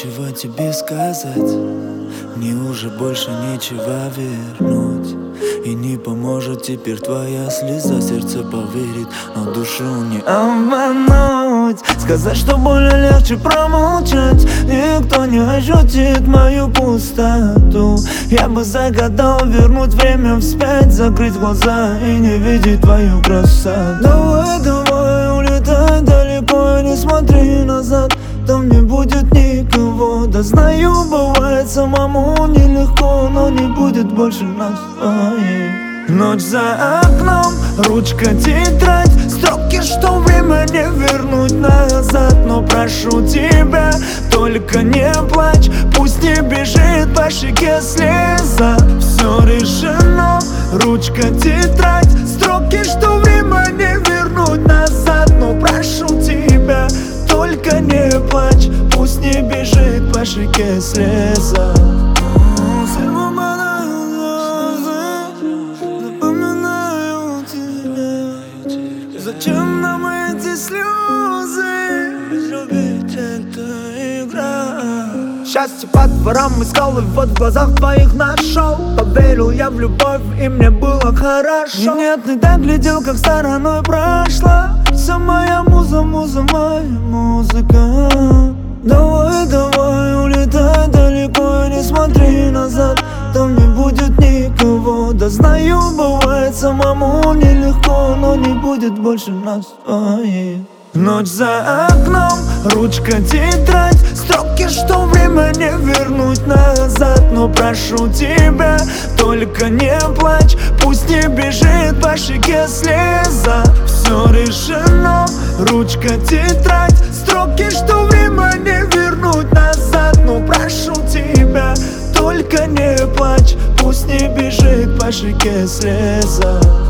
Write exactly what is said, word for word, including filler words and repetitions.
нечего тебе сказать, мне уже больше нечего вернуть. И не поможет теперь твоя слеза, сердце поверит, но душу не обмануть. Сказать, что более легче промолчать, никто не ощутит мою пустоту. Я бы загадал вернуть время вспять, закрыть глаза и не видеть твою красоту. Давай, давай, улетай далеко и не смотри назад, там не будет никого. Да знаю, бывает самому нелегко, но не будет больше нас. Ой. Ночь за окном, ручка, тетрадь, строки, что время не вернуть назад. Но прошу тебя, только не плачь, пусть не бежит по щеке слеза. Все решено, ручка, тетрадь, строки, что время не вернуть назад. Но прошу тебя, только не плачь, пусть не бежит по щеке слеза. Зачем нам эти слезы? Любить это игра. Счастье по дворам искал и вот в глазах твоих нашел. Поверил я в любовь и мне было хорошо. И нет, не так глядел, как стороной прошла вся моя муза, муза, моя музыка. Давай, давай, улетай далеко и не смотри назад, там не будет никого. Да знаю, бывает самому нелегко, но не будет больше нас. Ой. Ночь за окном, ручка, тетрадь, строки, что время не вернуть назад. Но прошу тебя, только не плачь, пусть не бежит по щеке слеза. Все решено, ручка, тетрадь, строки, что время не вернуть назад. Но прошу тебя, только не плачь, пусть не бежит по щеке слеза.